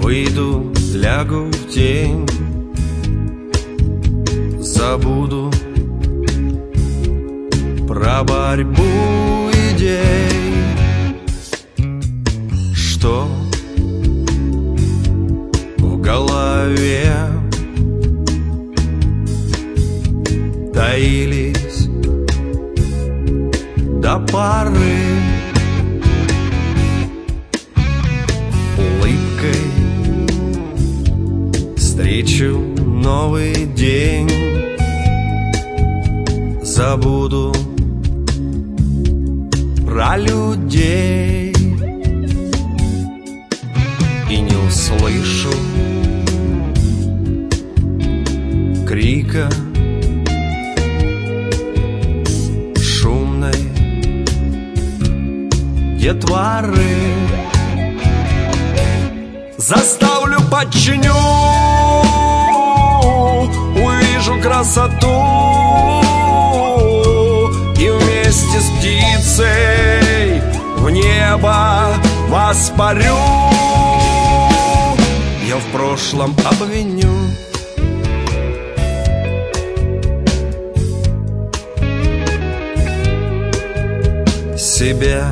Выйду, лягу в тень, забуду про борьбу идей, что в голове таились до поры. Улыбкой встречу новый день, забуду про людей и не услышу крика шумной детворы. Заставлю, подчиню, увижу красоту и вместе с птицей в небо воспарю. Я в прошлом обвиню себя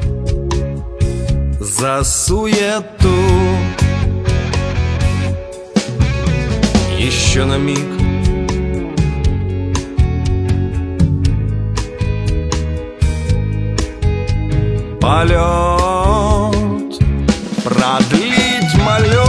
за суету. Еще на миг полет продлить молю.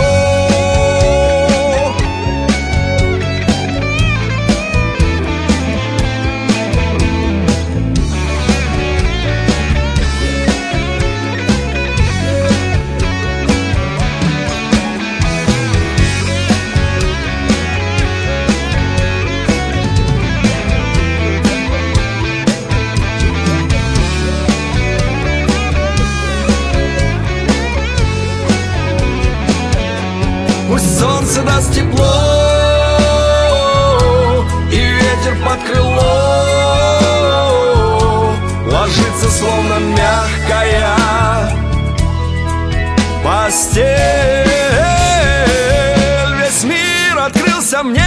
Пусть солнце даст тепло и ветер под крыло ложится, словно мягкая постель. Весь мир открылся мне,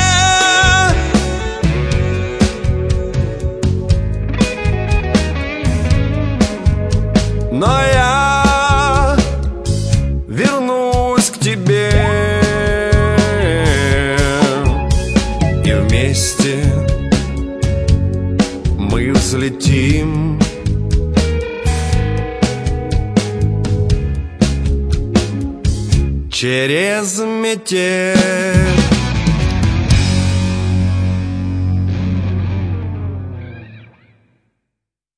но я вернусь к тебе. Вместе мы взлетим через метель.